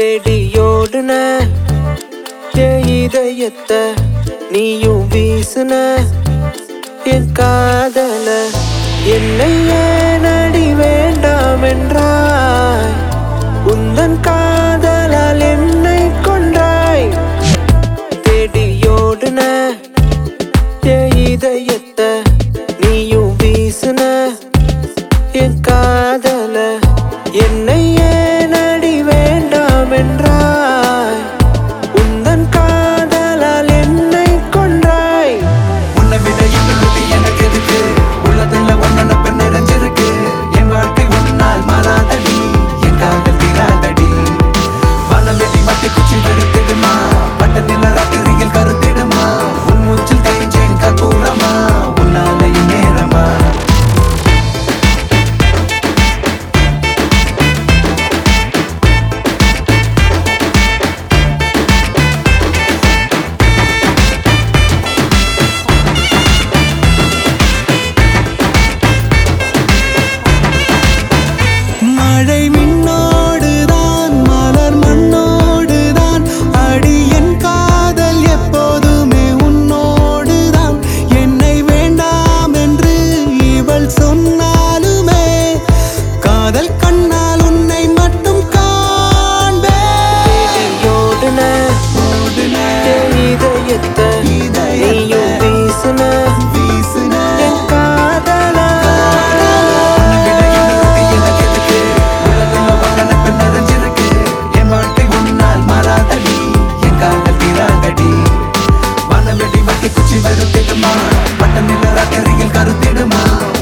தேடியோடுன என் இதயத்தை நீயும் வீசுன என் காதல என்னை ஏனடி வேண்டாம் என்றாய் உந்தன் காதலால் என்னை கொன்றாய் தேடியோடுன என் இதயத்தை நீயும் வீசுன என் காதல என்னை ஏனடி வேண்டாம் என்றாய் உந்தன் காதலால் என்னை கொன்றாய் உன்னை விட இன்னொரு எனக்கு எதுக்கு உள்ளதில்ல ஒன்னப்ப நிறைஞ்சிருக்கு என் வாழ்க்கை உன்னால் மாறாதடி என் காதல் தீராதடி வனம் வெட்டி மட்டி குச்சி வெறுத்திடுமா பட்ட நில ராத்திரியில் கருத்திடுமா உன் மூச்சில் தேஞ்சேன் கற்பூரமா உன்னால நேரமா மழை மின்னோடுதான் மலர் மண்ணோடுதான் அடி என் காதல் எப்போதுமே உன்னோடுதான் என்னை வேண்டாம் என்று இவள் சொன்னாலுமே காதல் கண்ணால் உன்னை மட்டும் காண்பேன் தேடியோடுன என் இதயத்தை நீயும் வீசுன என் காதலா என் வாழ்க்கை உன்னால் மாறாதடி என் காதல் தீராதடி வனம் வெட்டி மட்டி குச்சி வெறுத்திடுமா பட்ட நில ராத்திரியில் கருத்திடுமா